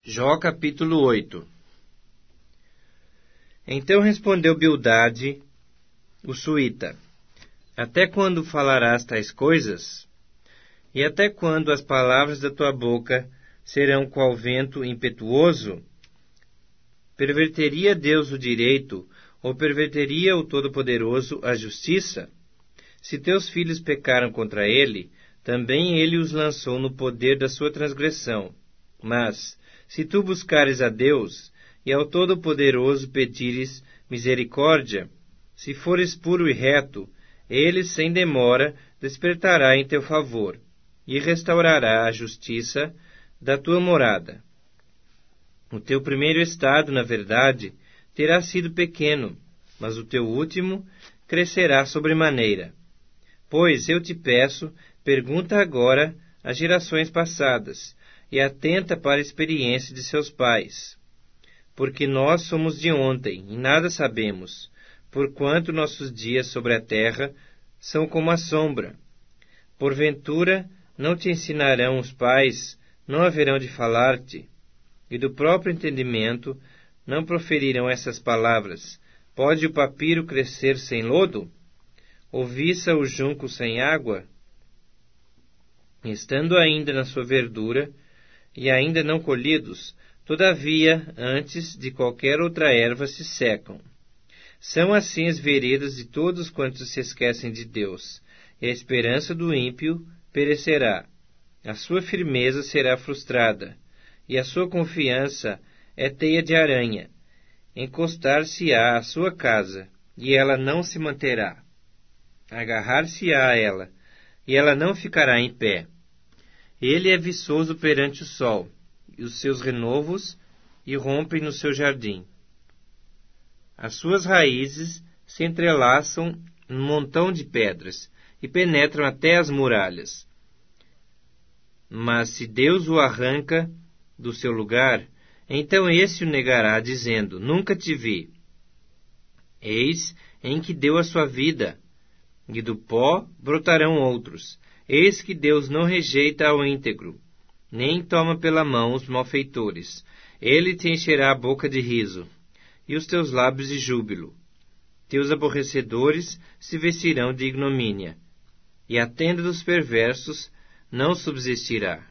Jó capítulo 8. Então respondeu Bildade, o suíta: Até quando falarás tais coisas? E até quando as palavras da tua boca serão qual vento impetuoso? Perverteria Deus o direito, ou perverteria o Todo-Poderoso a justiça? Se teus filhos pecaram contra ele, também ele os lançou no poder da sua transgressão. Mas, se tu buscares a Deus, e ao Todo-Poderoso pedires misericórdia, se fores puro e reto, ele sem demora despertará em teu favor, e restaurará a justiça da tua morada. O teu primeiro estado, na verdade, terá sido pequeno, mas o teu último crescerá sobremaneira. Pois eu te peço, pergunta agora às gerações passadas, e atenta para a experiência de seus pais. Porque nós somos de ontem, e nada sabemos, porquanto nossos dias sobre a terra são como a sombra. Porventura, não te ensinarão os pais, não haverão de falar-te, e do próprio entendimento não proferirão essas palavras: Pode o papiro crescer sem lodo? Ou viça o junco sem água? Estando ainda na sua verdura, e ainda não colhidos, todavia, antes de qualquer outra erva se secam. São assim as veredas de todos quantos se esquecem de Deus, e a esperança do ímpio perecerá. A sua firmeza será frustrada, e a sua confiança é teia de aranha. Encostar-se-á à sua casa, e ela não se manterá. Agarrar-se-á a ela, e ela não ficará em pé. Ele é viçoso perante o sol, e os seus renovos irrompem no seu jardim. As suas raízes se entrelaçam num montão de pedras, e penetram até as muralhas. Mas se Deus o arranca do seu lugar, então esse o negará, dizendo: Nunca te vi. Eis em que deu a sua vida, e do pó brotarão outros. Eis que Deus não rejeita ao íntegro, nem toma pela mão os malfeitores. Ele te encherá a boca de riso, e os teus lábios de júbilo. Teus aborrecedores se vestirão de ignomínia, e a tenda dos perversos não subsistirá.